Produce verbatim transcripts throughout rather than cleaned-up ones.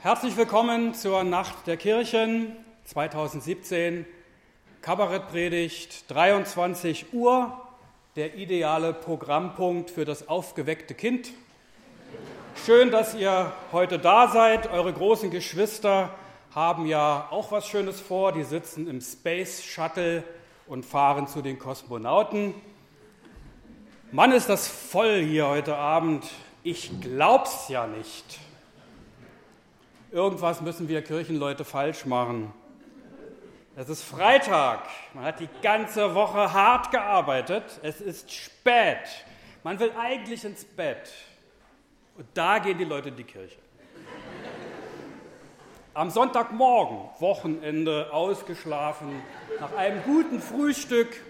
Herzlich willkommen zur Nacht der Kirchen zweitausendsiebzehn, Kabarettpredigt, dreiundzwanzig Uhr, der ideale Programmpunkt für das aufgeweckte Kind. Schön, dass ihr heute da seid. Eure großen Geschwister haben ja auch was Schönes vor. Die sitzen im Space Shuttle und fahren zu den Kosmonauten. Mann, ist das voll hier heute Abend. Ich glaub's ja nicht. Irgendwas müssen wir Kirchenleute falsch machen. Es ist Freitag. Man hat die ganze Woche hart gearbeitet. Es ist spät. Man will eigentlich ins Bett. Und da gehen die Leute in die Kirche. Am Sonntagmorgen, Wochenende, ausgeschlafen, nach einem guten Frühstück.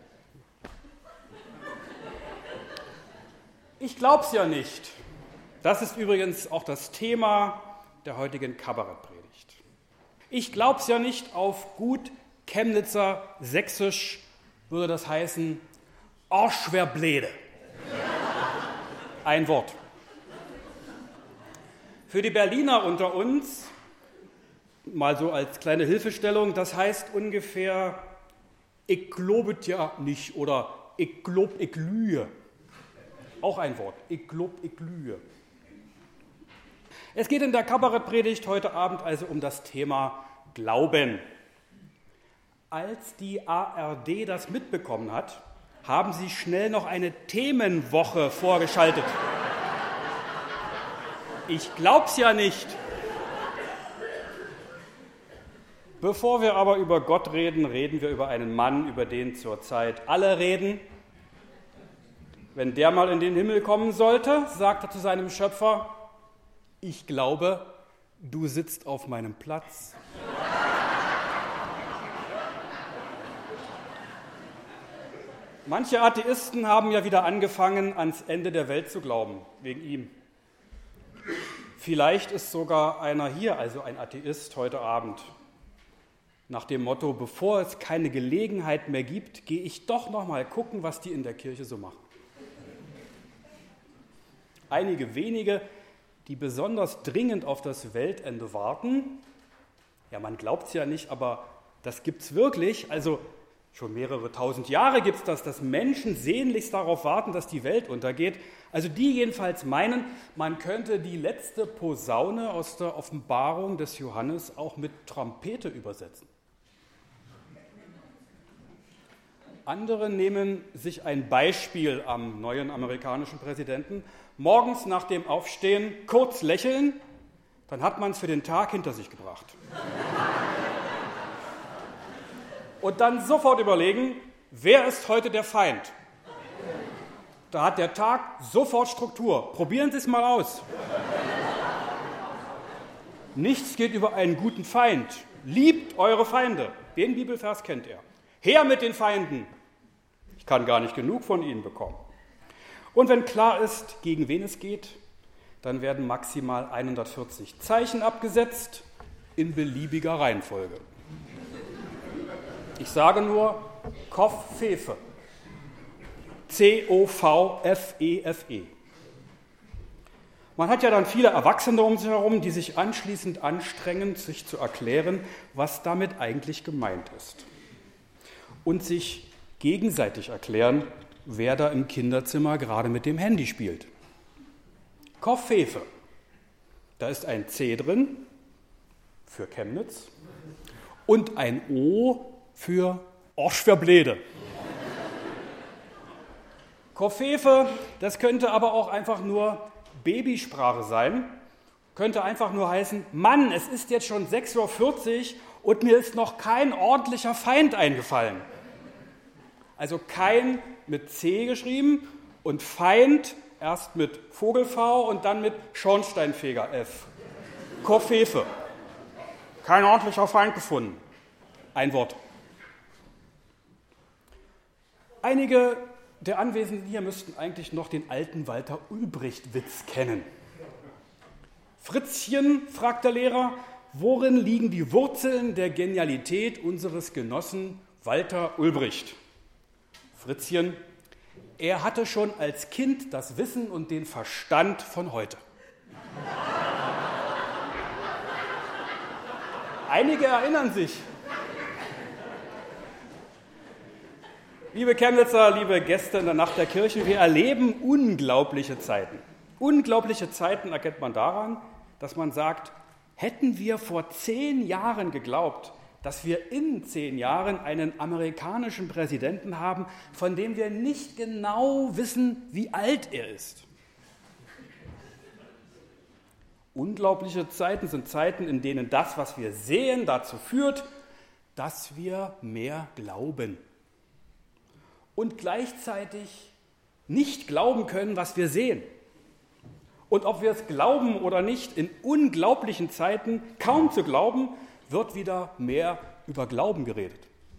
Ich glaub's ja nicht. Das ist übrigens auch das Thema der heutigen Kabarettpredigt. Ich glaub's ja nicht, auf gut Chemnitzer Sächsisch würde das heißen, Arsch wär blöde. Ein Wort. Für die Berliner unter uns, mal so als kleine Hilfestellung, das heißt ungefähr, ich globet ja nicht oder ich glob, ich lühe. Auch ein Wort, ich glob, ich lühe. Es geht in der Kabarettpredigt heute Abend also um das Thema Glauben. Als die A R D das mitbekommen hat, haben sie schnell noch eine Themenwoche vorgeschaltet. Ich glaub's ja nicht. Bevor wir aber über Gott reden, reden wir über einen Mann, über den zurzeit alle reden. Wenn der mal in den Himmel kommen sollte, sagt er zu seinem Schöpfer, ich glaube, du sitzt auf meinem Platz. Manche Atheisten haben ja wieder angefangen, ans Ende der Welt zu glauben, wegen ihm. Vielleicht ist sogar einer hier, also ein Atheist, heute Abend. Nach dem Motto, bevor es keine Gelegenheit mehr gibt, gehe ich doch noch mal gucken, was die in der Kirche so machen. Einige wenige, die besonders dringend auf das Weltende warten. Ja, man glaubt es ja nicht, aber das gibt es wirklich. Also schon mehrere tausend Jahre gibt es das, dass Menschen sehnlichst darauf warten, dass die Welt untergeht. Also die jedenfalls meinen, man könnte die letzte Posaune aus der Offenbarung des Johannes auch mit Trompete übersetzen. Andere nehmen sich ein Beispiel am neuen amerikanischen Präsidenten. Morgens nach dem Aufstehen kurz lächeln, dann hat man es für den Tag hinter sich gebracht. Und dann sofort überlegen, wer ist heute der Feind? Da hat der Tag sofort Struktur. Probieren Sie es mal aus. Nichts geht über einen guten Feind. Liebt eure Feinde. Den Bibelvers kennt er. Her mit den Feinden. Ich kann gar nicht genug von ihnen bekommen. Und wenn klar ist, gegen wen es geht, dann werden maximal hundertvierzig Zeichen abgesetzt in beliebiger Reihenfolge. Ich sage nur Koff-Fefe. C O V F E F E. Man hat ja dann viele Erwachsene um sich herum, die sich anschließend anstrengen, sich zu erklären, was damit eigentlich gemeint ist. Und sich gegenseitig erklären, wer da im Kinderzimmer gerade mit dem Handy spielt. Koff-Fefe. Da ist ein C drin für Chemnitz und ein O für Arsch wär blöde. Koff-Fefe, das könnte aber auch einfach nur Babysprache sein. Könnte einfach nur heißen, Mann, es ist jetzt schon sechs Uhr vierzig und mir ist noch kein ordentlicher Feind eingefallen. Also kein mit C geschrieben und Feind erst mit Vogel V und dann mit Schornsteinfeger F. Koff-Fefe. Kein ordentlicher Feind gefunden. Ein Wort. Einige der Anwesenden hier müssten eigentlich noch den alten Walter Ulbricht-Witz kennen. Fritzchen, fragt der Lehrer, worin liegen die Wurzeln der Genialität unseres Genossen Walter Ulbricht? Fritzchen, er hatte schon als Kind das Wissen und den Verstand von heute. Einige erinnern sich. Liebe Chemnitzer, liebe Gäste in der Nacht der Kirche, wir erleben unglaubliche Zeiten. Unglaubliche Zeiten erkennt man daran, dass man sagt, hätten wir vor zehn Jahren geglaubt, dass wir in zehn Jahren einen amerikanischen Präsidenten haben, von dem wir nicht genau wissen, wie alt er ist. Unglaubliche Zeiten sind Zeiten, in denen das, was wir sehen, dazu führt, dass wir mehr glauben. Und gleichzeitig nicht glauben können, was wir sehen. Und ob wir es glauben oder nicht, in unglaublichen Zeiten kaum zu glauben, wird wieder mehr über Glauben geredet.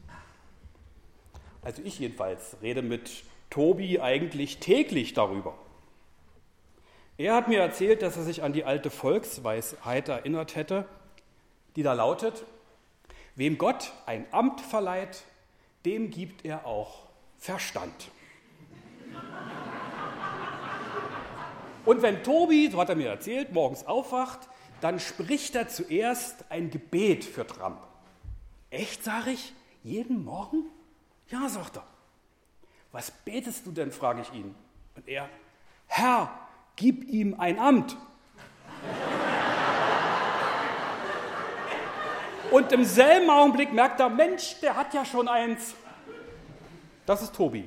Also ich jedenfalls rede mit Tobi eigentlich täglich darüber. Er hat mir erzählt, dass er sich an die alte Volksweisheit erinnert hätte, die da lautet, wem Gott ein Amt verleiht, dem gibt er auch Verstand. Und wenn Tobi, so hat er mir erzählt, morgens aufwacht, dann spricht er zuerst ein Gebet für Trump. Echt, sage ich? Jeden Morgen? Ja, sagt er. Was betest du denn, frage ich ihn. Und er, Herr, gib ihm ein Amt. Und im selben Augenblick merkt er, Mensch, der hat ja schon eins. Das ist Tobi.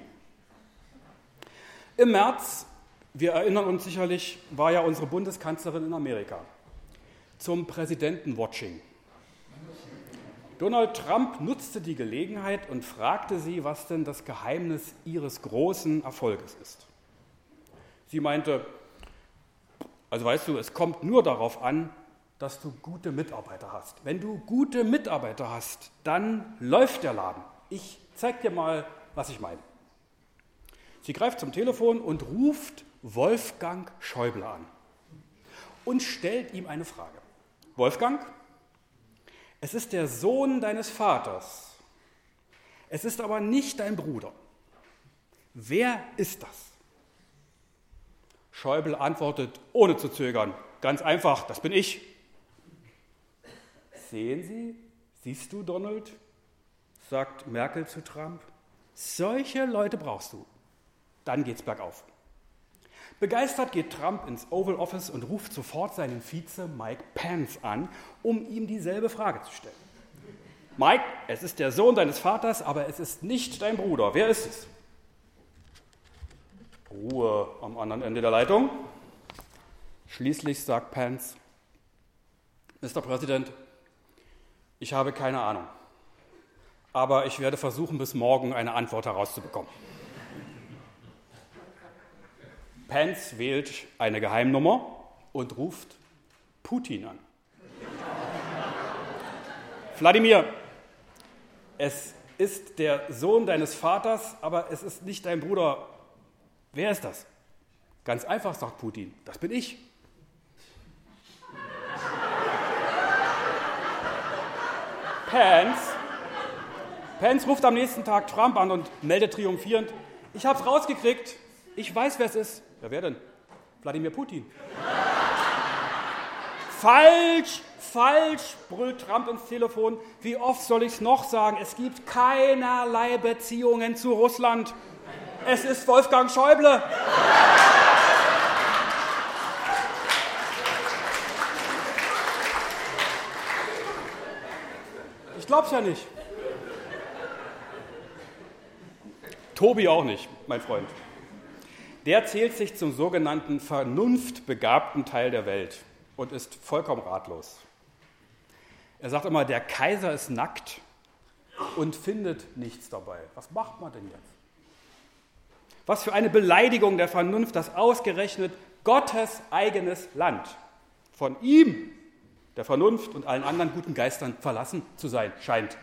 Im März, wir erinnern uns sicherlich, war ja unsere Bundeskanzlerin in Amerika zum Präsidentenwatching. Donald Trump nutzte die Gelegenheit und fragte sie, was denn das Geheimnis ihres großen Erfolges ist. Sie meinte, also weißt du, es kommt nur darauf an, dass du gute Mitarbeiter hast. Wenn du gute Mitarbeiter hast, dann läuft der Laden. Ich zeig dir mal, was ich meine. Sie greift zum Telefon und ruft Wolfgang Schäuble an und stellt ihm eine Frage. Wolfgang, es ist der Sohn deines Vaters. Es ist aber nicht dein Bruder. Wer ist das? Schäuble antwortet ohne zu zögern, ganz einfach, das bin ich. Sehen Sie, siehst du, Donald, sagt Merkel zu Trump, solche Leute brauchst du. Dann geht's bergauf. Begeistert geht Trump ins Oval Office und ruft sofort seinen Vize Mike Pence an, um ihm dieselbe Frage zu stellen. Mike, es ist der Sohn deines Vaters, aber es ist nicht dein Bruder. Wer ist es? Ruhe am anderen Ende der Leitung. Schließlich sagt Pence, Mister Präsident, ich habe keine Ahnung, aber ich werde versuchen, bis morgen eine Antwort herauszubekommen. Pence wählt eine Geheimnummer und ruft Putin an. Wladimir, es ist der Sohn deines Vaters, aber es ist nicht dein Bruder. Wer ist das? Ganz einfach, sagt Putin, das bin ich. Pence, Pence ruft am nächsten Tag Trump an und meldet triumphierend, ich hab's rausgekriegt, ich weiß, wer es ist. Ja, wer denn? Wladimir Putin. Falsch, falsch, brüllt Trump ins Telefon. Wie oft soll ich es noch sagen? Es gibt keinerlei Beziehungen zu Russland. Es ist Wolfgang Schäuble. Ich glaub's ja nicht. Tobi auch nicht, mein Freund. Der zählt sich zum sogenannten vernunftbegabten Teil der Welt und ist vollkommen ratlos. Er sagt immer, der Kaiser ist nackt und findet nichts dabei. Was macht man denn jetzt? Was für eine Beleidigung der Vernunft, dass ausgerechnet Gottes eigenes Land von ihm, der Vernunft und allen anderen guten Geistern verlassen zu sein scheint.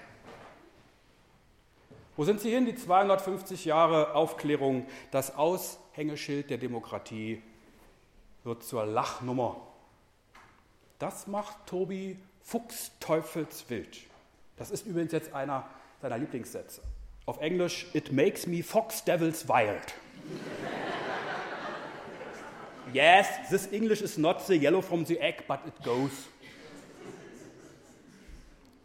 Wo sind sie hin, die zweihundertfünfzig Jahre Aufklärung? Das Aushängeschild der Demokratie wird zur Lachnummer. Das macht Tobi fuchsteufelswild. Das ist übrigens jetzt einer seiner Lieblingssätze. Auf Englisch, it makes me fox devils wild. Yes, this English is not the yellow from the egg, but it goes.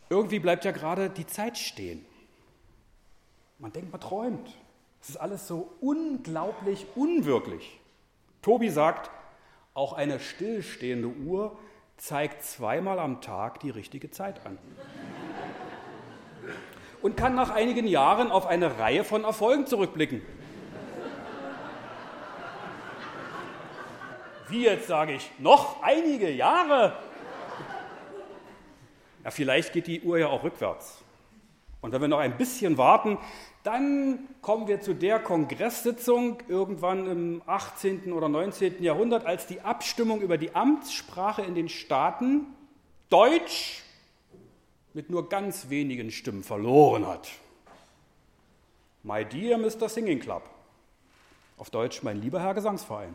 Irgendwie bleibt ja gerade die Zeit stehen. Man denkt, man träumt. Es ist alles so unglaublich unwirklich. Tobi sagt, auch eine stillstehende Uhr zeigt zweimal am Tag die richtige Zeit an. Und kann nach einigen Jahren auf eine Reihe von Erfolgen zurückblicken. Wie jetzt, sage ich, noch einige Jahre? Ja, vielleicht geht die Uhr ja auch rückwärts. Und wenn wir noch ein bisschen warten, dann kommen wir zu der Kongresssitzung irgendwann im achtzehnten oder neunzehnten Jahrhundert, als die Abstimmung über die Amtssprache in den Staaten Deutsch mit nur ganz wenigen Stimmen verloren hat. My dear Mister Singing Club. Auf Deutsch, mein lieber Herr Gesangsverein.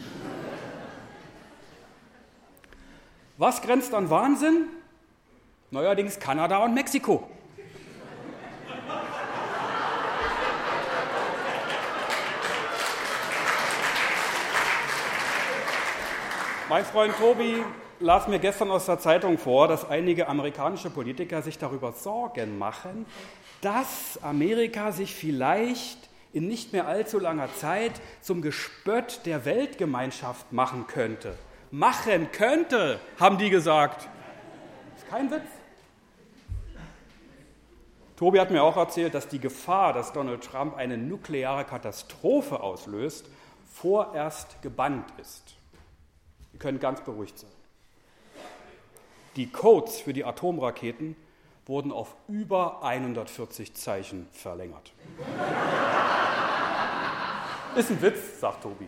Was grenzt an Wahnsinn? Neuerdings Kanada und Mexiko. Mein Freund Tobi las mir gestern aus der Zeitung vor, dass einige amerikanische Politiker sich darüber Sorgen machen, dass Amerika sich vielleicht in nicht mehr allzu langer Zeit zum Gespött der Weltgemeinschaft machen könnte. Machen könnte, haben die gesagt. Das ist kein Witz. Tobi hat mir auch erzählt, dass die Gefahr, dass Donald Trump eine nukleare Katastrophe auslöst, vorerst gebannt ist. Sie können ganz beruhigt sein. Die Codes für die Atomraketen wurden auf über hundertvierzig Zeichen verlängert. Ist ein Witz, sagt Tobi.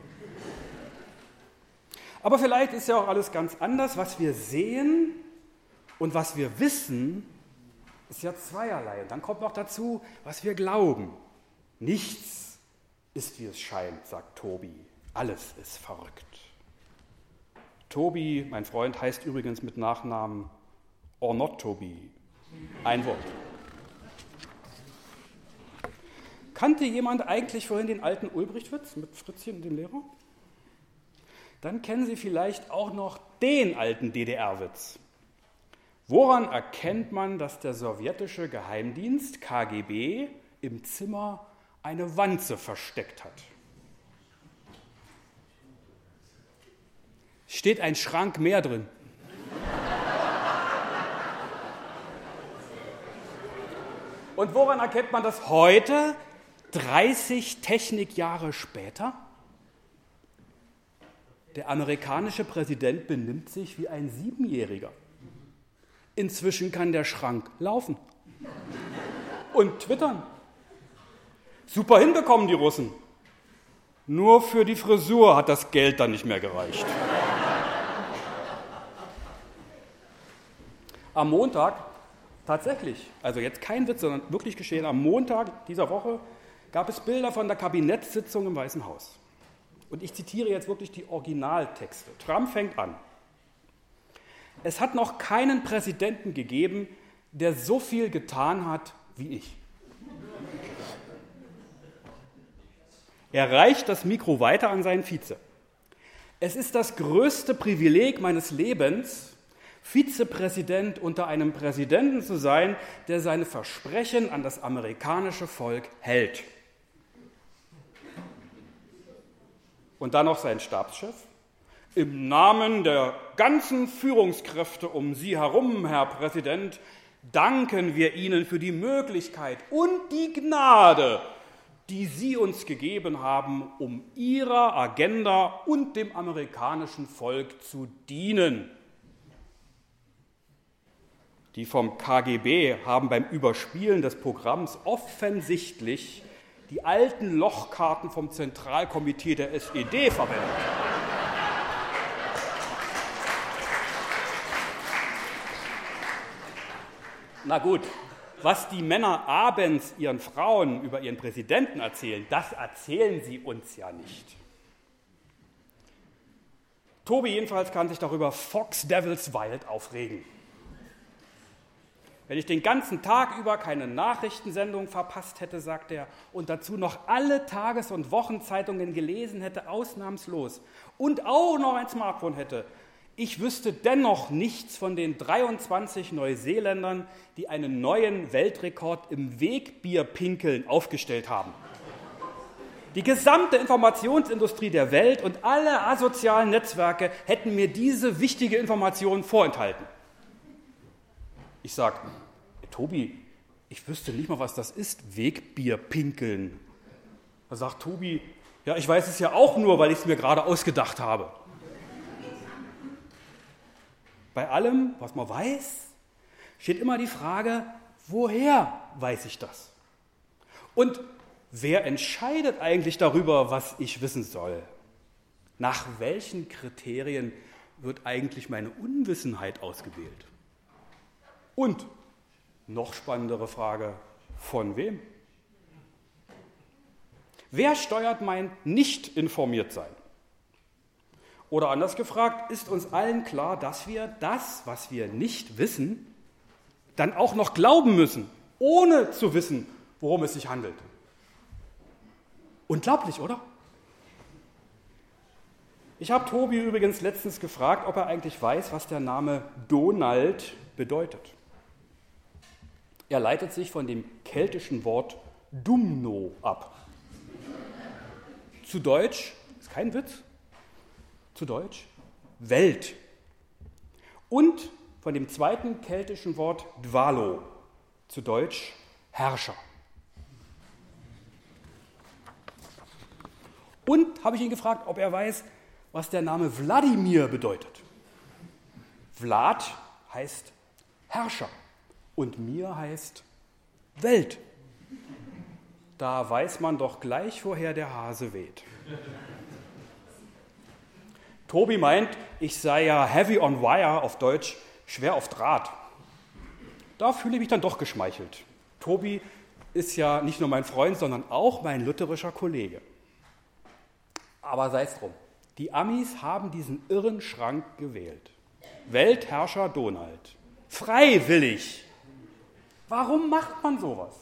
Aber vielleicht ist ja auch alles ganz anders. Was wir sehen und was wir wissen, ist ja zweierlei. Und dann kommt noch dazu, was wir glauben. Nichts ist, wie es scheint, sagt Tobi. Alles ist verrückt. Tobi, mein Freund, heißt übrigens mit Nachnamen or not Tobi. Ein Wort. Kannte jemand eigentlich vorhin den alten Ulbricht-Witz mit Fritzchen, dem Lehrer? Dann kennen Sie vielleicht auch noch den alten D D R-Witz. Woran erkennt man, dass der sowjetische Geheimdienst K G B im Zimmer eine Wanze versteckt hat? Steht ein Schrank mehr drin. Und woran erkennt man das heute, dreißig Technikjahre später? Der amerikanische Präsident benimmt sich wie ein Siebenjähriger. Inzwischen kann der Schrank laufen und twittern. Super hinbekommen die Russen. Nur für die Frisur hat das Geld dann nicht mehr gereicht. Am Montag, tatsächlich, also jetzt kein Witz, sondern wirklich geschehen, am Montag dieser Woche gab es Bilder von der Kabinettssitzung im Weißen Haus. Und ich zitiere jetzt wirklich die Originaltexte. Trump fängt an. Es hat noch keinen Präsidenten gegeben, der so viel getan hat wie ich. Er reicht das Mikro weiter an seinen Vize. Es ist das größte Privileg meines Lebens, Vizepräsident unter einem Präsidenten zu sein, der seine Versprechen an das amerikanische Volk hält. Und dann noch sein Stabschef. Im Namen der ganzen Führungskräfte um Sie herum, Herr Präsident, danken wir Ihnen für die Möglichkeit und die Gnade, die Sie uns gegeben haben, um Ihrer Agenda und dem amerikanischen Volk zu dienen. Die vom K G B haben beim Überspielen des Programms offensichtlich die alten Lochkarten vom Zentralkomitee der S E D verwendet. Na gut, was die Männer abends ihren Frauen über ihren Präsidenten erzählen, das erzählen sie uns ja nicht. Tobi jedenfalls kann sich darüber Fox Devils Wild aufregen. Wenn ich den ganzen Tag über keine Nachrichtensendung verpasst hätte, sagt er, und dazu noch alle Tages- und Wochenzeitungen gelesen hätte, ausnahmslos, und auch noch ein Smartphone hätte, ich wüsste dennoch nichts von den dreiundzwanzig Neuseeländern, die einen neuen Weltrekord im Wegbierpinkeln aufgestellt haben. Die gesamte Informationsindustrie der Welt und alle asozialen Netzwerke hätten mir diese wichtige Information vorenthalten. Ich sage, Tobi, ich wüsste nicht mal, was das ist, Wegbierpinkeln. Da sagt Tobi, ja, ich weiß es ja auch nur, weil ich es mir gerade ausgedacht habe. Bei allem, was man weiß, steht immer die Frage, woher weiß ich das? Und wer entscheidet eigentlich darüber, was ich wissen soll? Nach welchen Kriterien wird eigentlich meine Unwissenheit ausgewählt? Und, noch spannendere Frage, von wem? Wer steuert mein Nicht-Informiert-Sein? Oder anders gefragt, ist uns allen klar, dass wir das, was wir nicht wissen, dann auch noch glauben müssen, ohne zu wissen, worum es sich handelt? Unglaublich, oder? Ich habe Tobi übrigens letztens gefragt, ob er eigentlich weiß, was der Name Donald bedeutet. Er leitet sich von dem keltischen Wort Dumno ab. Zu Deutsch, ist kein Witz, zu Deutsch Welt. Und von dem zweiten keltischen Wort Dwalo, zu Deutsch Herrscher. Und habe ich ihn gefragt, ob er weiß, was der Name Wladimir bedeutet. Vlad heißt Herrscher und Mir heißt Welt. Da weiß man doch gleich, woher der Hase weht. Tobi meint, ich sei ja heavy on wire, auf Deutsch schwer auf Draht. Da fühle ich mich dann doch geschmeichelt. Tobi ist ja nicht nur mein Freund, sondern auch mein lutherischer Kollege. Aber sei es drum. Die Amis haben diesen irren Schrank gewählt. Weltherrscher Donald. Freiwillig. Warum macht man sowas?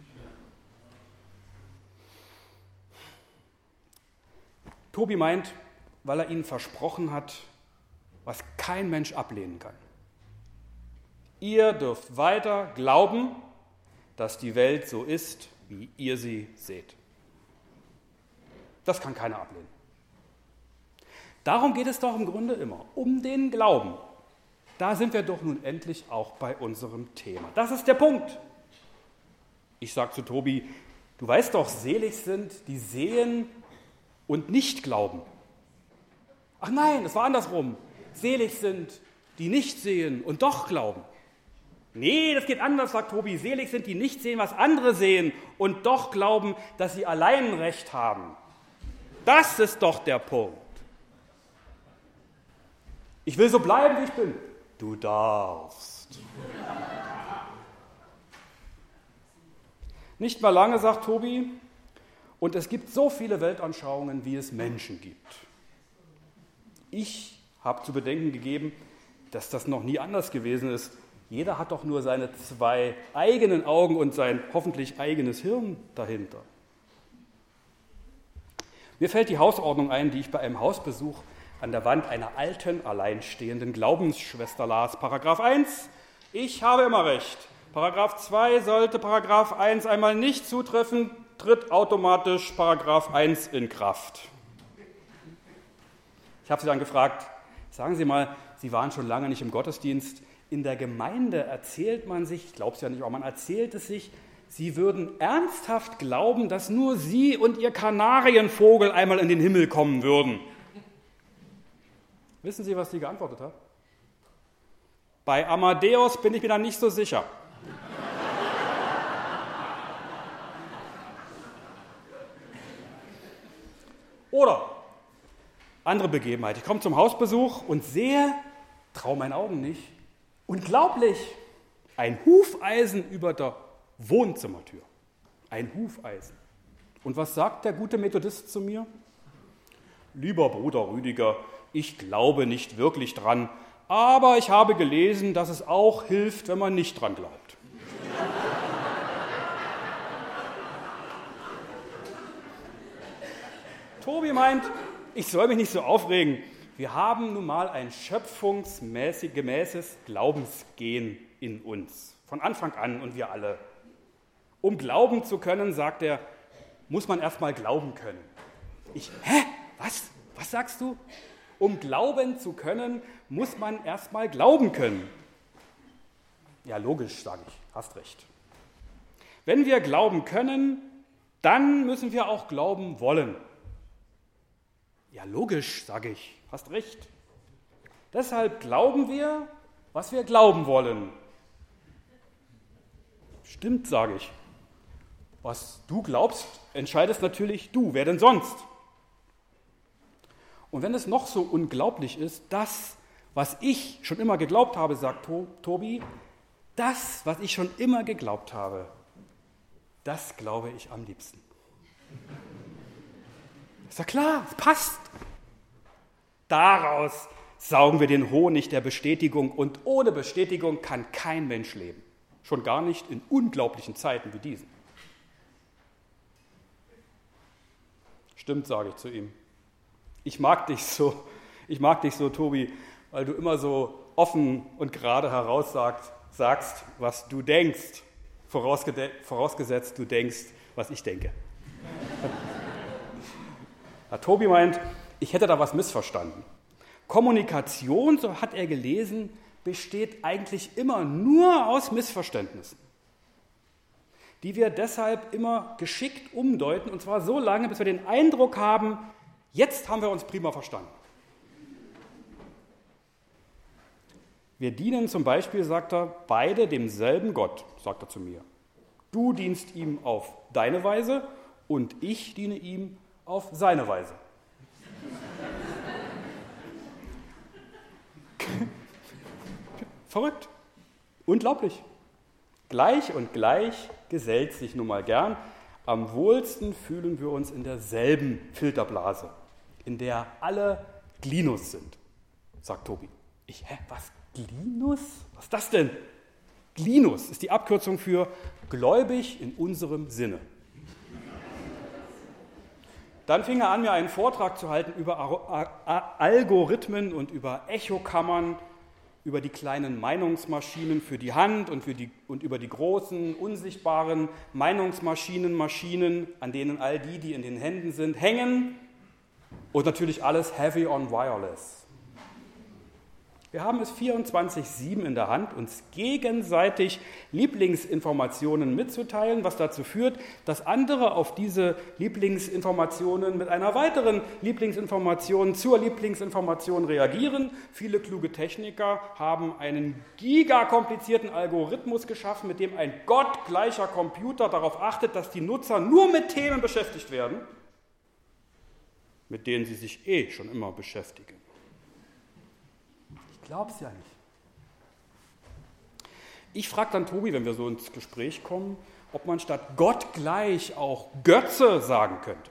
Tobi meint, weil er ihnen versprochen hat, was kein Mensch ablehnen kann. Ihr dürft weiter glauben, dass die Welt so ist, wie ihr sie seht. Das kann keiner ablehnen. Darum geht es doch im Grunde immer, um den Glauben. Da sind wir doch nun endlich auch bei unserem Thema. Das ist der Punkt. Ich sage zu Tobi, du weißt doch, selig sind, die sehen und nicht glauben. Ach nein, es war andersrum. Selig sind, die nicht sehen und doch glauben. Nee, das geht anders, sagt Tobi. Selig sind, die nicht sehen, was andere sehen und doch glauben, dass sie allein Recht haben. Das ist doch der Punkt. Ich will so bleiben, wie ich bin. Du darfst. Nicht mal lange, sagt Tobi, und es gibt so viele Weltanschauungen, wie es Menschen gibt. Ich habe zu bedenken gegeben, dass das noch nie anders gewesen ist. Jeder hat doch nur seine zwei eigenen Augen und sein hoffentlich eigenes Hirn dahinter. Mir fällt die Hausordnung ein, die ich bei einem Hausbesuch an der Wand einer alten, alleinstehenden Glaubensschwester las. Paragraph eins, ich habe immer recht. Paragraph zwei, sollte Paragraph eins einmal nicht zutreffen, tritt automatisch Paragraph eins in Kraft. Ich habe sie dann gefragt, sagen Sie mal, Sie waren schon lange nicht im Gottesdienst. In der Gemeinde erzählt man sich, ich glaube es ja nicht, aber man erzählt es sich, Sie würden ernsthaft glauben, dass nur Sie und Ihr Kanarienvogel einmal in den Himmel kommen würden. Wissen Sie, was sie geantwortet hat? Bei Amadeus bin ich mir da nicht so sicher. Oder andere Begebenheit. Ich komme zum Hausbesuch und sehe, traue meinen Augen nicht, unglaublich, ein Hufeisen über der Wohnzimmertür. Ein Hufeisen. Und was sagt der gute Methodist zu mir? Lieber Bruder Rüdiger, ich glaube nicht wirklich dran, aber ich habe gelesen, dass es auch hilft, wenn man nicht dran glaubt. Tobi meint, ich soll mich nicht so aufregen. Wir haben nun mal ein schöpfungsgemäßes Glaubensgen in uns, von Anfang an und wir alle. Um glauben zu können, sagt er, muss man erst mal glauben können. Ich, hä? Was? Was sagst du? Um glauben zu können, muss man erst mal glauben können. Ja, logisch, sage ich, hast recht. Wenn wir glauben können, dann müssen wir auch glauben wollen. Ja, logisch, sage ich, hast recht. Deshalb glauben wir, was wir glauben wollen. Stimmt, sage ich. Was du glaubst, entscheidest natürlich du, wer denn sonst? Und wenn es noch so unglaublich ist, das, was ich schon immer geglaubt habe, sagt Tobi, das, was ich schon immer geglaubt habe, das glaube ich am liebsten. Ist ja klar, es passt. Daraus saugen wir den Honig der Bestätigung und ohne Bestätigung kann kein Mensch leben. Schon gar nicht in unglaublichen Zeiten wie diesen. Stimmt, sage ich zu ihm. Ich mag dich so, ich mag dich so, Tobi, weil du immer so offen und gerade heraus sagst, sagst, was du denkst, vorausgesetzt du denkst, was ich denke. Ja, Tobi meint, ich hätte da was missverstanden. Kommunikation, so hat er gelesen, besteht eigentlich immer nur aus Missverständnissen, die wir deshalb immer geschickt umdeuten, und zwar so lange, bis wir den Eindruck haben, jetzt haben wir uns prima verstanden. Wir dienen zum Beispiel, sagt er, beide demselben Gott, sagt er zu mir. Du dienst ihm auf deine Weise und ich diene ihm auf seine Weise. Verrückt. Unglaublich. Gleich und gleich gesellt sich nun mal gern. Am wohlsten fühlen wir uns in derselben Filterblase, in der alle Glinus sind, sagt Tobi. Ich, hä, was, Glinus? Was ist das denn? Glinus ist die Abkürzung für gläubig in unserem Sinne. Dann fing er an, mir einen Vortrag zu halten über Algorithmen und über Echokammern, über die kleinen Meinungsmaschinen für die Hand und, für die, und über die großen, unsichtbaren Meinungsmaschinen, Maschinen, an denen all die, die in den Händen sind, hängen. Und natürlich alles heavy on wireless. Wir haben es vierundzwanzig sieben in der Hand, uns gegenseitig Lieblingsinformationen mitzuteilen, was dazu führt, dass andere auf diese Lieblingsinformationen mit einer weiteren Lieblingsinformation zur Lieblingsinformation reagieren. Viele kluge Techniker haben einen gigakomplizierten Algorithmus geschaffen, mit dem ein gottgleicher Computer darauf achtet, dass die Nutzer nur mit Themen beschäftigt werden, mit denen sie sich eh schon immer beschäftigen. Ich glaub's ja nicht. Ich frage dann Tobi, wenn wir so ins Gespräch kommen, ob man statt Gott gleich auch Götze sagen könnte.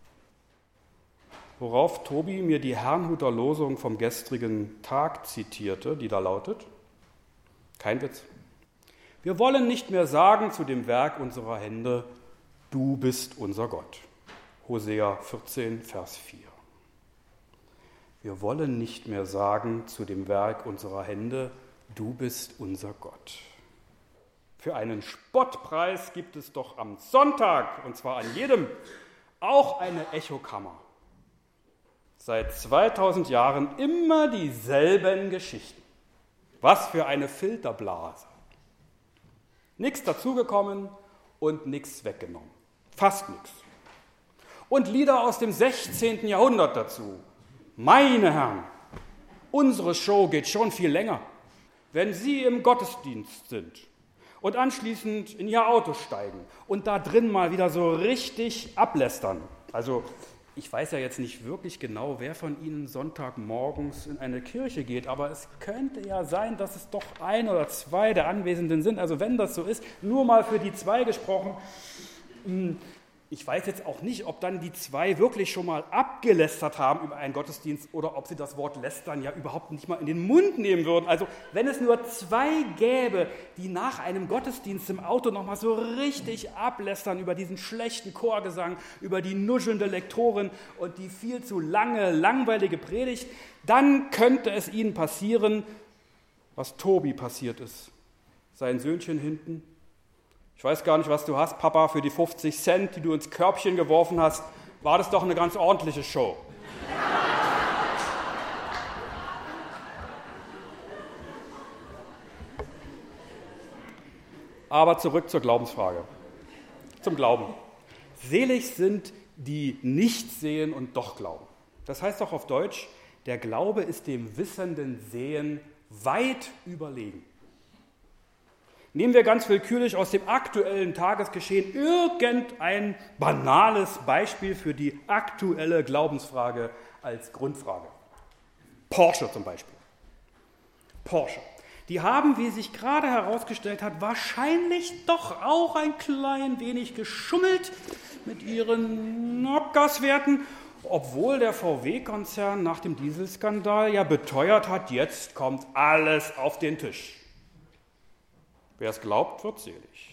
Worauf Tobi mir die Herrnhuter Losung vom gestrigen Tag zitierte, die da lautet, kein Witz, wir wollen nicht mehr sagen zu dem Werk unserer Hände, du bist unser Gott. Hosea vierzehn, Vers vier. Wir wollen nicht mehr sagen zu dem Werk unserer Hände, du bist unser Gott. Für einen Spottpreis gibt es doch am Sonntag, und zwar an jedem, auch eine Echokammer. Seit zweitausend Jahren immer dieselben Geschichten. Was für eine Filterblase. Nichts dazugekommen und nichts weggenommen. Fast nichts. Und Lieder aus dem sechzehnten Jahrhundert dazu. Meine Herren, unsere Show geht schon viel länger. Wenn Sie im Gottesdienst sind und anschließend in Ihr Auto steigen und da drin mal wieder so richtig ablästern. Also ich weiß ja jetzt nicht wirklich genau, wer von Ihnen Sonntagmorgens in eine Kirche geht, aber es könnte ja sein, dass es doch ein oder zwei der Anwesenden sind. Also wenn das so ist, nur mal für die zwei gesprochen, Ich weiß jetzt auch nicht, ob dann die zwei wirklich schon mal abgelästert haben über einen Gottesdienst oder ob sie das Wort lästern ja überhaupt nicht mal in den Mund nehmen würden. Also wenn es nur zwei gäbe, die nach einem Gottesdienst im Auto nochmal so richtig ablästern über diesen schlechten Chorgesang, über die nuschelnde Lektorin und die viel zu lange, langweilige Predigt, dann könnte es ihnen passieren, was Tobi passiert ist. Sein Söhnchen hinten. Ich weiß gar nicht, was du hast, Papa, für die fünfzig Cent, die du ins Körbchen geworfen hast, war das doch eine ganz ordentliche Show. Aber zurück zur Glaubensfrage. Zum Glauben. Selig sind, die nicht sehen und doch glauben. Das heißt doch auf Deutsch, der Glaube ist dem wissenden Sehen weit überlegen. Nehmen wir ganz willkürlich aus dem aktuellen Tagesgeschehen irgendein banales Beispiel für die aktuelle Glaubensfrage als Grundfrage. Porsche zum Beispiel. Porsche. Die haben, wie sich gerade herausgestellt hat, wahrscheinlich doch auch ein klein wenig geschummelt mit ihren Abgaswerten, obwohl der V W-Konzern nach dem Dieselskandal ja beteuert hat, jetzt kommt alles auf den Tisch. Wer es glaubt, wird selig.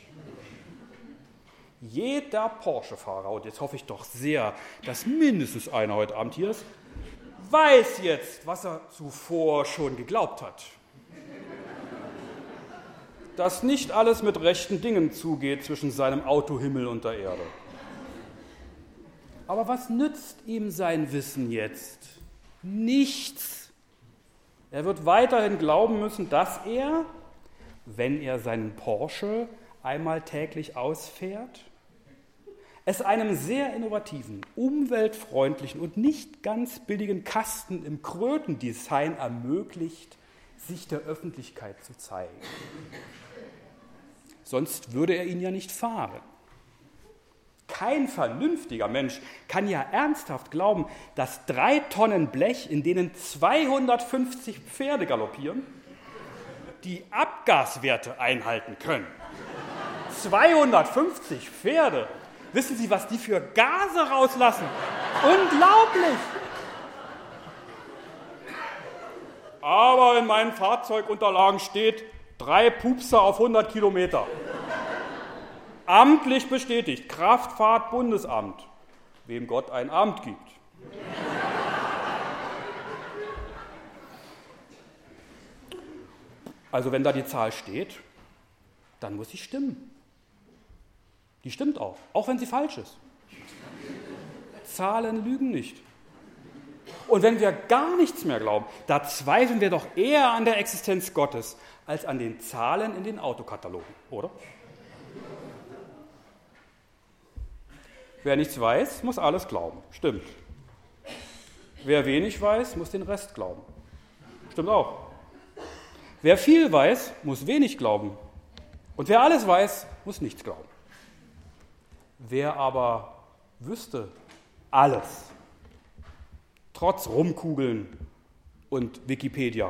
Jeder Porsche-Fahrer, und jetzt hoffe ich doch sehr, dass mindestens einer heute Abend hier ist, weiß jetzt, was er zuvor schon geglaubt hat. Dass nicht alles mit rechten Dingen zugeht zwischen seinem Autohimmel und der Erde. Aber was nützt ihm sein Wissen jetzt? Nichts. Er wird weiterhin glauben müssen, dass er, wenn er seinen Porsche einmal täglich ausfährt, es einem sehr innovativen, umweltfreundlichen und nicht ganz billigen Kasten im Krötendesign ermöglicht, sich der Öffentlichkeit zu zeigen. Sonst würde er ihn ja nicht fahren. Kein vernünftiger Mensch kann ja ernsthaft glauben, dass drei Tonnen Blech, in denen zweihundertfünfzig Pferde galoppieren, die Abgaswerte einhalten können. zweihundertfünfzig Pferde. Wissen Sie, was die für Gase rauslassen? Unglaublich! Aber in meinen Fahrzeugunterlagen steht, drei Pupser auf hundert Kilometer. Amtlich bestätigt, Kraftfahrtbundesamt, wem Gott ein Amt gibt. Also wenn da die Zahl steht, dann muss sie stimmen. Die stimmt auch, auch wenn sie falsch ist. Zahlen lügen nicht. Und wenn wir gar nichts mehr glauben, da zweifeln wir doch eher an der Existenz Gottes als an den Zahlen in den Autokatalogen, oder? Wer nichts weiß, muss alles glauben. Stimmt. Wer wenig weiß, muss den Rest glauben. Stimmt auch. Wer viel weiß, muss wenig glauben. Und wer alles weiß, muss nichts glauben. Wer aber wüsste alles, trotz Rumkugeln und Wikipedia.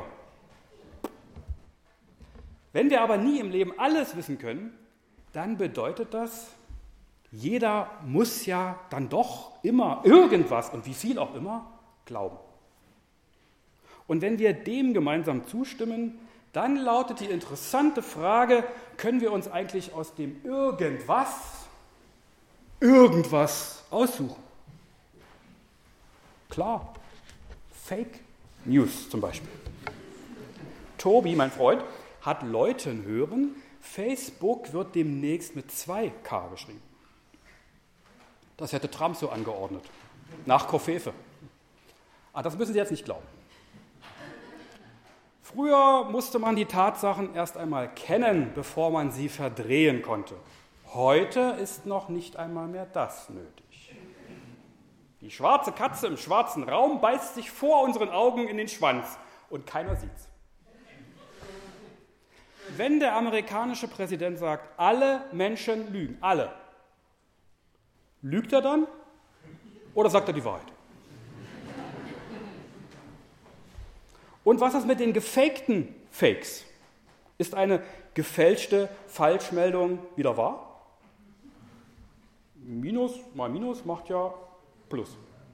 Wenn wir aber nie im Leben alles wissen können, dann bedeutet das, jeder muss ja dann doch immer irgendwas und wie viel auch immer glauben. Und wenn wir dem gemeinsam zustimmen, dann lautet die interessante Frage, können wir uns eigentlich aus dem Irgendwas irgendwas aussuchen? Klar, Fake News zum Beispiel. Tobi, mein Freund, hat Leuten hören, Facebook wird demnächst mit zwei K geschrieben. Das hätte Trump so angeordnet, nach Covfefe. Aber das müssen Sie jetzt nicht glauben. Früher musste man die Tatsachen erst einmal kennen, bevor man sie verdrehen konnte. Heute ist noch nicht einmal mehr das nötig. Die schwarze Katze im schwarzen Raum beißt sich vor unseren Augen in den Schwanz und keiner sieht's. Wenn der amerikanische Präsident sagt, alle Menschen lügen, alle, lügt er dann oder sagt er die Wahrheit? Und was ist mit den gefakten Fakes? Ist eine gefälschte Falschmeldung wieder wahr? Minus mal Minus macht ja Plus.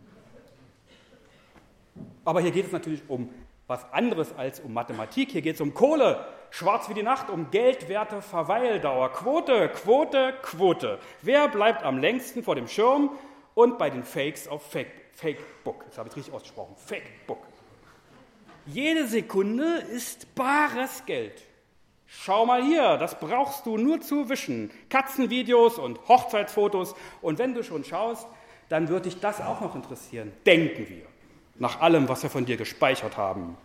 Aber hier geht es natürlich um was anderes als um Mathematik. Hier geht es um Kohle, schwarz wie die Nacht, um Geldwerte, Verweildauer, Quote, Quote, Quote. Wer bleibt am längsten vor dem Schirm und bei den Fakes auf Fake, Fakebook? Das habe ich richtig ausgesprochen. Fakebook. Jede Sekunde ist bares Geld. Schau mal hier, das brauchst du nur zu wischen. Katzenvideos und Hochzeitsfotos. Und wenn du schon schaust, dann wird dich das auch noch interessieren. Denken wir. Nach allem, was wir von dir gespeichert haben.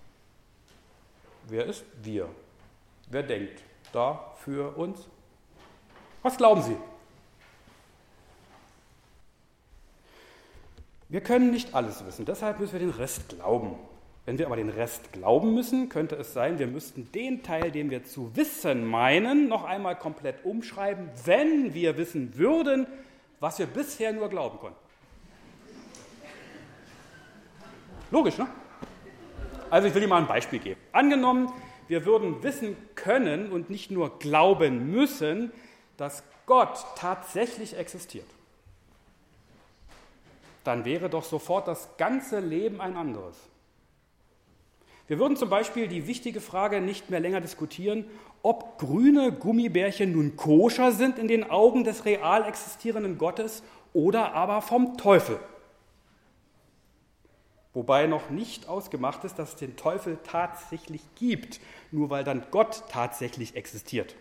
Wer ist wir? Wer denkt da für uns? Was glauben Sie? Wir können nicht alles wissen, deshalb müssen wir den Rest glauben. Wenn wir aber den Rest glauben müssen, könnte es sein, wir müssten den Teil, den wir zu wissen meinen, noch einmal komplett umschreiben, wenn wir wissen würden, was wir bisher nur glauben konnten. Logisch, ne? Also ich will Ihnen mal ein Beispiel geben. Angenommen, wir würden wissen können und nicht nur glauben müssen, dass Gott tatsächlich existiert. Dann wäre doch sofort das ganze Leben ein anderes. Wir würden zum Beispiel die wichtige Frage nicht mehr länger diskutieren, ob grüne Gummibärchen nun koscher sind in den Augen des real existierenden Gottes oder aber vom Teufel. Wobei noch nicht ausgemacht ist, dass es den Teufel tatsächlich gibt, nur weil dann Gott tatsächlich existiert.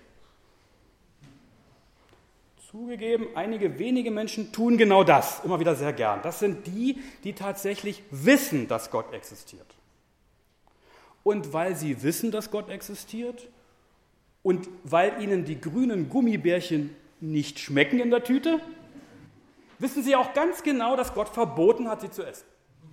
Zugegeben, einige wenige Menschen tun genau das, immer wieder sehr gern. Das sind die, die tatsächlich wissen, dass Gott existiert. Und weil sie wissen, dass Gott existiert und weil ihnen die grünen Gummibärchen nicht schmecken in der Tüte, wissen sie auch ganz genau, dass Gott verboten hat, sie zu essen.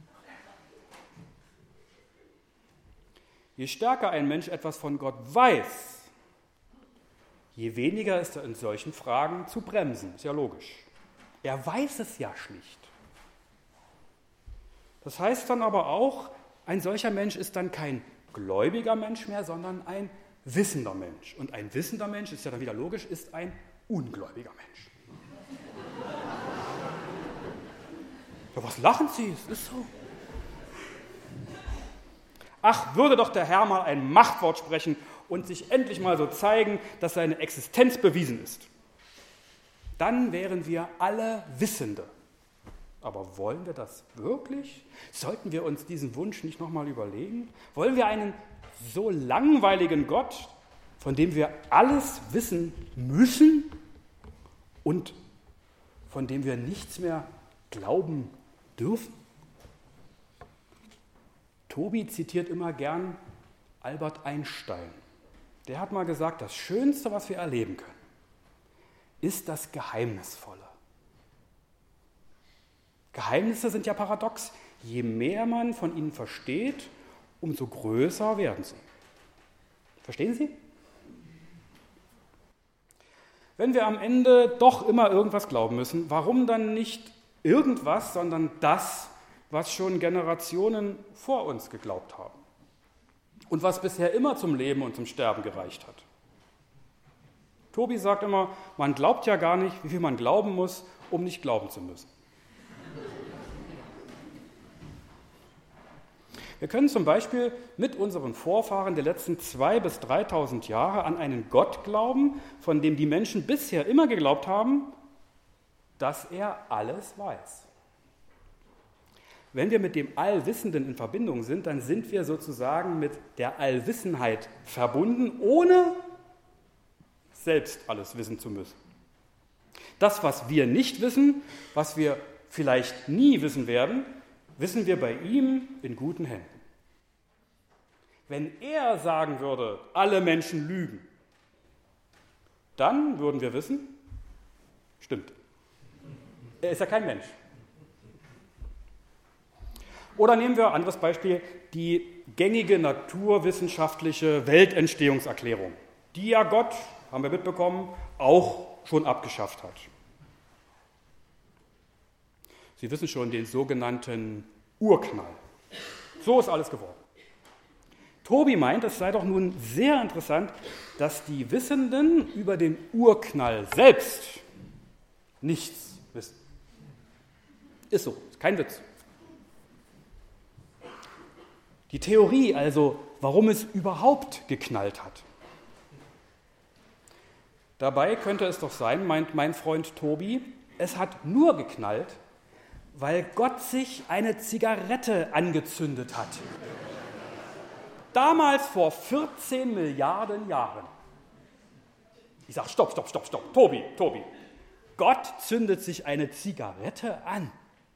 Je stärker ein Mensch etwas von Gott weiß, je weniger ist er in solchen Fragen zu bremsen. Ist ja logisch. Er weiß es ja schlicht. Das heißt dann aber auch, ein solcher Mensch ist dann kein gläubiger Mensch mehr, sondern ein wissender Mensch. Und ein wissender Mensch, ist ja dann wieder logisch, ist ein ungläubiger Mensch. Ja, was lachen Sie? Es ist so. Ach, würde doch der Herr mal ein Machtwort sprechen und sich endlich mal so zeigen, dass seine Existenz bewiesen ist. Dann wären wir alle Wissende. Aber wollen wir das wirklich? Sollten wir uns diesen Wunsch nicht nochmal überlegen? Wollen wir einen so langweiligen Gott, von dem wir alles wissen müssen und von dem wir nichts mehr glauben dürfen? Tobi zitiert immer gern Albert Einstein. Der hat mal gesagt, das Schönste, was wir erleben können, ist das Geheimnisvolle. Geheimnisse sind ja paradox. Je mehr man von ihnen versteht, umso größer werden sie. Verstehen Sie? Wenn wir am Ende doch immer irgendwas glauben müssen, warum dann nicht irgendwas, sondern das, was schon Generationen vor uns geglaubt haben und was bisher immer zum Leben und zum Sterben gereicht hat? Tobi sagt immer, man glaubt ja gar nicht, wie viel man glauben muss, um nicht glauben zu müssen. Wir können zum Beispiel mit unseren Vorfahren der letzten zweitausend bis dreitausend Jahre an einen Gott glauben, von dem die Menschen bisher immer geglaubt haben, dass er alles weiß. Wenn wir mit dem Allwissenden in Verbindung sind, dann sind wir sozusagen mit der Allwissenheit verbunden, ohne selbst alles wissen zu müssen. Das, was wir nicht wissen, was wir vielleicht nie wissen werden, wissen wir bei ihm in guten Händen. Wenn er sagen würde, alle Menschen lügen, dann würden wir wissen, stimmt. Er ist ja kein Mensch. Oder nehmen wir ein anderes Beispiel, die gängige naturwissenschaftliche Weltentstehungserklärung, die ja Gott, haben wir mitbekommen, auch schon abgeschafft hat. Sie wissen schon, den sogenannten Urknall. So ist alles geworden. Tobi meint, es sei doch nun sehr interessant, dass die Wissenden über den Urknall selbst nichts wissen. Ist so, ist kein Witz. Die Theorie also, warum es überhaupt geknallt hat. Dabei könnte es doch sein, meint mein Freund Tobi, es hat nur geknallt, weil Gott sich eine Zigarette angezündet hat. Damals vor vierzehn Milliarden Jahren. Ich sage, stopp, stopp, stopp, stopp, Tobi, Tobi. Gott zündet sich eine Zigarette an.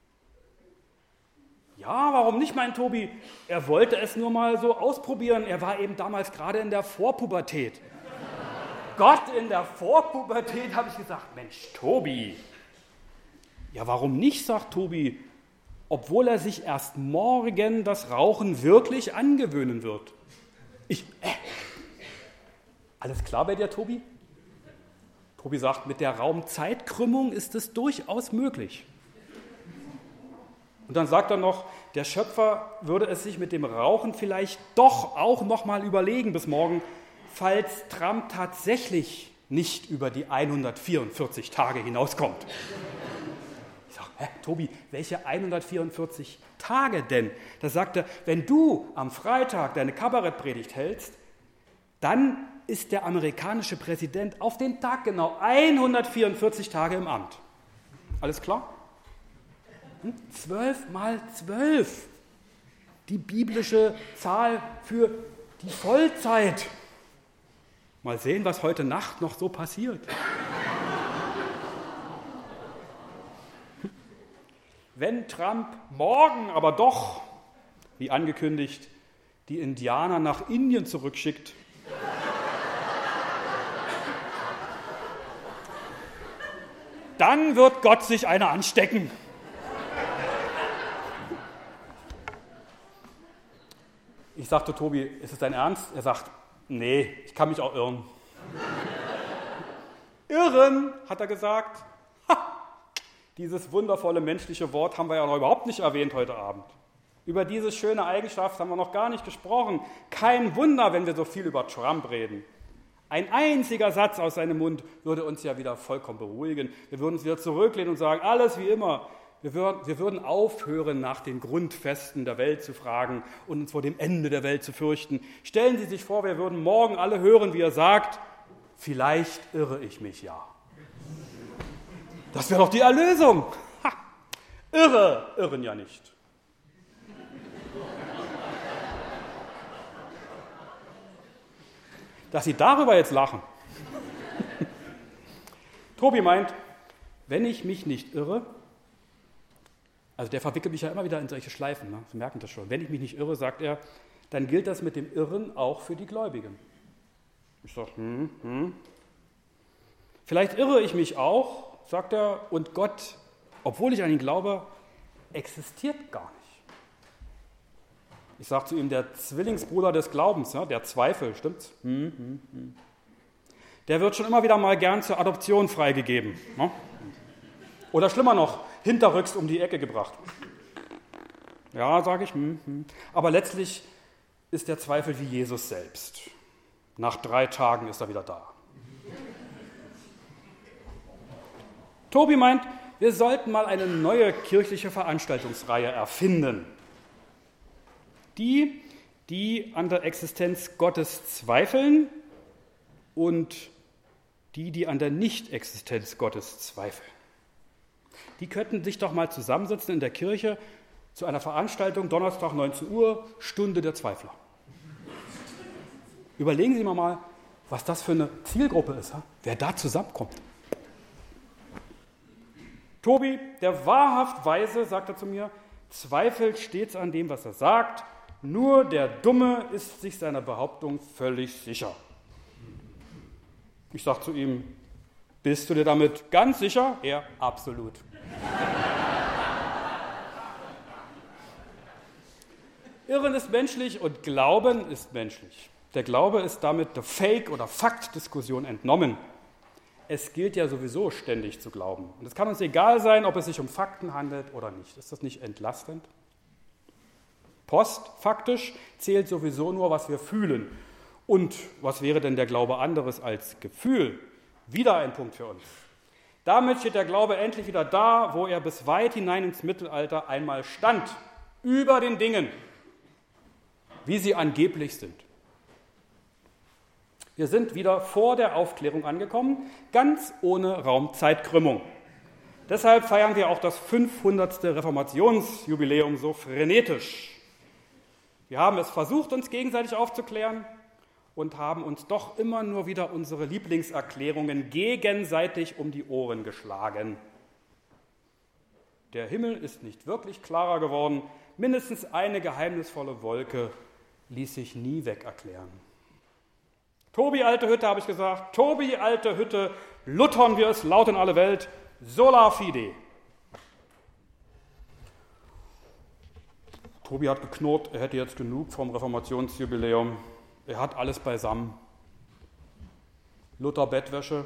Ja, warum nicht, mein Tobi? Er wollte es nur mal so ausprobieren. Er war eben damals gerade in der Vorpubertät. Gott in der Vorpubertät, habe ich gesagt, Mensch, Tobi. Ja, warum nicht, sagt Tobi, obwohl er sich erst morgen das Rauchen wirklich angewöhnen wird. Ich, äh, alles klar bei dir, Tobi? Tobi sagt, mit der Raumzeitkrümmung ist es durchaus möglich. Und dann sagt er noch, der Schöpfer würde es sich mit dem Rauchen vielleicht doch auch noch mal überlegen bis morgen, falls Trump tatsächlich nicht über die hundertvierundvierzig Tage hinauskommt. Ich sage, hä, Tobi, welche hundertvierundvierzig Tage denn? Da sagt er, wenn du am Freitag deine Kabarettpredigt hältst, dann ist der amerikanische Präsident auf den Tag genau hundertvierundvierzig Tage im Amt. Alles klar? Hm? Zwölf mal zwölf. Die biblische Zahl für die Vollzeit. Mal sehen, was heute Nacht noch so passiert. Wenn Trump morgen aber doch, wie angekündigt, die Indianer nach Indien zurückschickt, dann wird Gott sich eine anstecken. Ich sagte, Tobi, ist es dein Ernst? Er sagt, nee, ich kann mich auch irren. Irren, hat er gesagt. Ha, dieses wundervolle menschliche Wort haben wir ja noch überhaupt nicht erwähnt heute Abend. Über diese schöne Eigenschaft haben wir noch gar nicht gesprochen. Kein Wunder, wenn wir so viel über Trump reden. Ein einziger Satz aus seinem Mund würde uns ja wieder vollkommen beruhigen. Wir würden uns wieder zurücklehnen und sagen, alles wie immer. Wir würden, wir würden aufhören, nach den Grundfesten der Welt zu fragen und uns vor dem Ende der Welt zu fürchten. Stellen Sie sich vor, wir würden morgen alle hören, wie er sagt, vielleicht irre ich mich ja. Das wäre doch die Erlösung. Ha. Irre, irren ja nicht. Dass Sie darüber jetzt lachen. Tobi meint, wenn ich mich nicht irre, also der verwickelt mich ja immer wieder in solche Schleifen, ne? Sie merken das schon. Wenn ich mich nicht irre, sagt er, dann gilt das mit dem Irren auch für die Gläubigen. Ich sage, hm, hm. Vielleicht irre ich mich auch, sagt er, und Gott, obwohl ich an ihn glaube, existiert gar nicht. Ich sage zu ihm, der Zwillingsbruder des Glaubens, ja, der Zweifel, stimmt's? Hm, hm, hm. Der wird schon immer wieder mal gern zur Adoption freigegeben. Ne? Oder schlimmer noch, hinterrücks um die Ecke gebracht. Ja, sage ich. Hm, hm. Aber letztlich ist der Zweifel wie Jesus selbst. Nach drei Tagen ist er wieder da. Tobi meint, wir sollten mal eine neue kirchliche Veranstaltungsreihe erfinden. Die, die an der Existenz Gottes zweifeln und die, die an der Nicht-Existenz Gottes zweifeln. Die könnten sich doch mal zusammensetzen in der Kirche zu einer Veranstaltung, Donnerstag neunzehn Uhr, Stunde der Zweifler. Überlegen Sie mal, mal was das für eine Zielgruppe ist, wer da zusammenkommt. Tobi, der wahrhaft Weise, sagt er zu mir, zweifelt stets an dem, was er sagt, nur der Dumme ist sich seiner Behauptung völlig sicher. Ich sage zu ihm, bist du dir damit ganz sicher? Er, absolut. Irren ist menschlich und Glauben ist menschlich. Der Glaube ist damit der Fake- oder Faktdiskussion entnommen. Es gilt ja sowieso ständig zu glauben. Und es kann uns egal sein, ob es sich um Fakten handelt oder nicht. Ist das nicht entlastend? Postfaktisch zählt sowieso nur, was wir fühlen. Und was wäre denn der Glaube anderes als Gefühl? Wieder ein Punkt für uns. Damit steht der Glaube endlich wieder da, wo er bis weit hinein ins Mittelalter einmal stand, über den Dingen, wie sie angeblich sind. Wir sind wieder vor der Aufklärung angekommen, ganz ohne Raumzeitkrümmung. Deshalb feiern wir auch das fünfhundertste Reformationsjubiläum so frenetisch. Wir haben es versucht, uns gegenseitig aufzuklären und haben uns doch immer nur wieder unsere Lieblingserklärungen gegenseitig um die Ohren geschlagen. Der Himmel ist nicht wirklich klarer geworden, mindestens eine geheimnisvolle Wolke ließ sich nie wegerklären. Tobi, alte Hütte, habe ich gesagt, Tobi, alte Hütte, luthern wir es laut in alle Welt, sola fide. Tobi hat geknurrt, er hätte jetzt genug vom Reformationsjubiläum. Er hat alles beisammen. Luther Bettwäsche,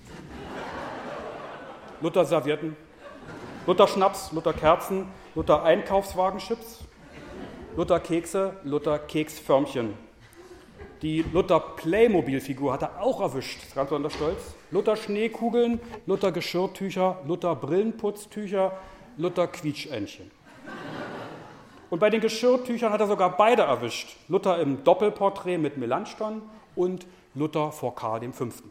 Luther Servietten, Luther Schnaps, Luther Kerzen, Luther Einkaufswagenchips, Luther Kekse, Luther Keksförmchen. Die Luther Playmobil-Figur hat er auch erwischt, ist ganz besonders stolz. Luther Schneekugeln, Luther Geschirrtücher, Luther Brillenputztücher, Luther Quietschentchen. Und bei den Geschirrtüchern hat er sogar beide erwischt. Luther im Doppelporträt mit Melanchthon und Luther vor Karl dem Fünften.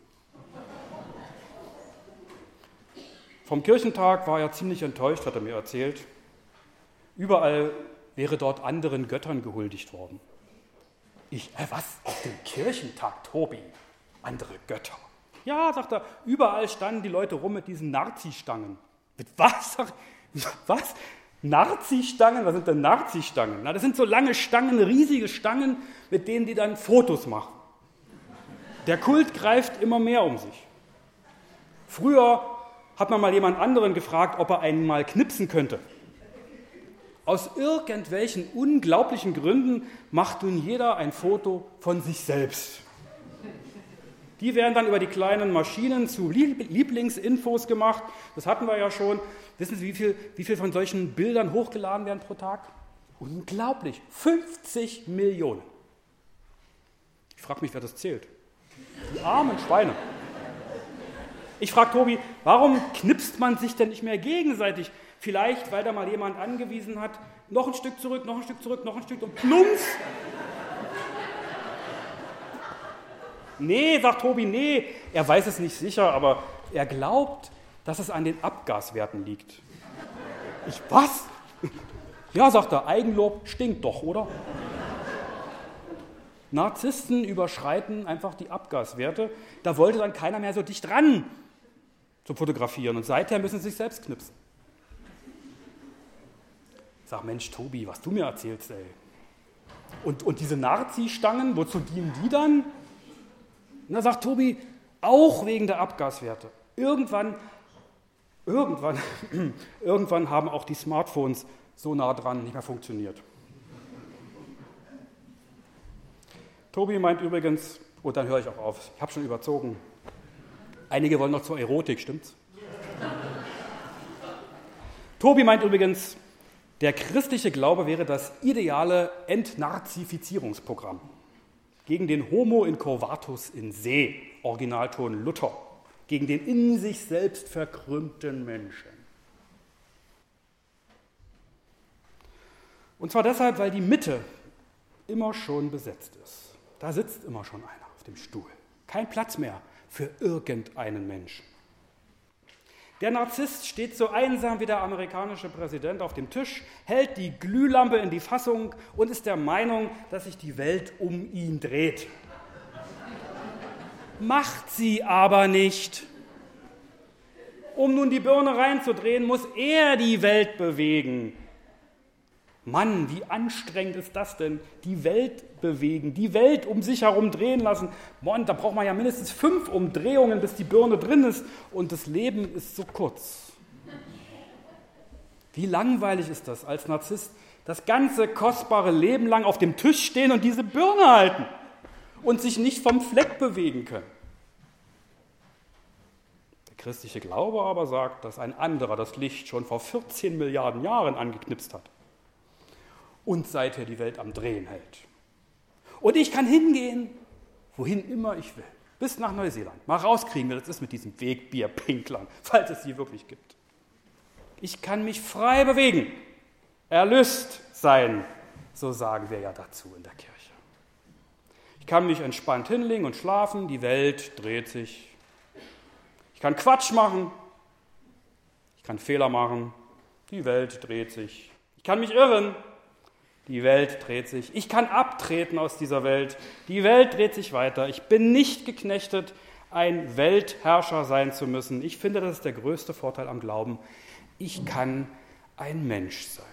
Vom Kirchentag war er ziemlich enttäuscht, hat er mir erzählt. Überall wäre dort anderen Göttern gehuldigt worden. Ich, äh, was? Auf dem Kirchentag, Tobi? Andere Götter? Ja, sagt er, überall standen die Leute rum mit diesen Narzistangen. Mit was? Was? Narzistangen? Was sind denn Narzistangen? Na, das sind so lange Stangen, riesige Stangen, mit denen die dann Fotos machen. Der Kult greift immer mehr um sich. Früher hat man mal jemand anderen gefragt, ob er einen mal knipsen könnte. Aus irgendwelchen unglaublichen Gründen macht nun jeder ein Foto von sich selbst. Die werden dann über die kleinen Maschinen zu Lieblingsinfos gemacht. Das hatten wir ja schon. Wissen Sie, wie viel, wie viel von solchen Bildern hochgeladen werden pro Tag? Unglaublich. fünfzig Millionen. Ich frage mich, wer das zählt. Die armen Schweine. Ich frage Tobi, warum knipst man sich denn nicht mehr gegenseitig? Vielleicht, weil da mal jemand angewiesen hat, noch ein Stück zurück, noch ein Stück zurück, noch ein Stück und plumps. Nee, sagt Tobi, nee. Er weiß es nicht sicher, aber er glaubt, dass es an den Abgaswerten liegt. Ich, was? Ja, sagt er, Eigenlob stinkt doch, oder? Narzissten überschreiten einfach die Abgaswerte. Da wollte dann keiner mehr so dicht ran zum Fotografieren. Und seither müssen sie sich selbst knipsen. Ich sage, Mensch, Tobi, was du mir erzählst, ey. Und, und diese Narzi-Stangen, wozu dienen die dann? Und da sagt Tobi, auch wegen der Abgaswerte. Irgendwann, irgendwann, irgendwann haben auch die Smartphones so nah dran nicht mehr funktioniert. Tobi meint übrigens, und dann höre ich auch auf, ich habe schon überzogen, einige wollen noch zur Erotik, stimmt's? Tobi meint übrigens, der christliche Glaube wäre das ideale Entnarzifizierungsprogramm gegen den Homo incurvatus in se, Originalton Luther, gegen den in sich selbst verkrümmten Menschen. Und zwar deshalb, weil die Mitte immer schon besetzt ist. Da sitzt immer schon einer auf dem Stuhl. Kein Platz mehr für irgendeinen Menschen. Der Narzisst steht so einsam wie der amerikanische Präsident auf dem Tisch, hält die Glühlampe in die Fassung und ist der Meinung, dass sich die Welt um ihn dreht. Macht sie aber nicht. Um nun die Birne reinzudrehen, muss er die Welt bewegen. Mann, wie anstrengend ist das denn? Die Welt bewegen, die Welt um sich herum drehen lassen. Mann, da braucht man ja mindestens fünf Umdrehungen, bis die Birne drin ist. Und das Leben ist so kurz. Wie langweilig ist das als Narzisst, das ganze kostbare Leben lang auf dem Tisch stehen und diese Birne halten und sich nicht vom Fleck bewegen können. Der christliche Glaube aber sagt, dass ein anderer das Licht schon vor vierzehn Milliarden Jahren angeknipst hat und seither die Welt am Drehen hält. Und ich kann hingehen, wohin immer ich will, bis nach Neuseeland. Mal rauskriegen, wie das ist mit diesen Wegbierpinklern, falls es sie wirklich gibt. Ich kann mich frei bewegen, erlöst sein, so sagen wir ja dazu in der Kirche. Ich kann mich entspannt hinlegen und schlafen, die Welt dreht sich. Ich kann Quatsch machen, ich kann Fehler machen, die Welt dreht sich. Ich kann mich irren, die Welt dreht sich. Ich kann abtreten aus dieser Welt, die Welt dreht sich weiter. Ich bin nicht geknechtet, ein Weltherrscher sein zu müssen. Ich finde, das ist der größte Vorteil am Glauben. Ich kann ein Mensch sein.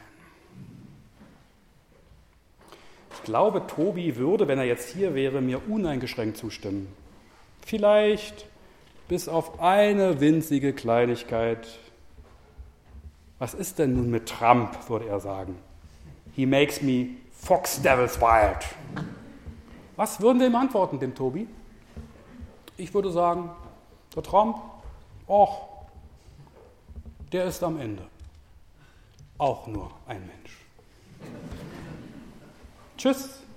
Ich glaube, Tobi würde, wenn er jetzt hier wäre, mir uneingeschränkt zustimmen. Vielleicht bis auf eine winzige Kleinigkeit. Was ist denn nun mit Trump, würde er sagen. He makes me fox devils wild. Was würden wir ihm antworten, dem Tobi? Ich würde sagen, der Trump, och, der ist am Ende auch nur ein Mensch. Tschüss.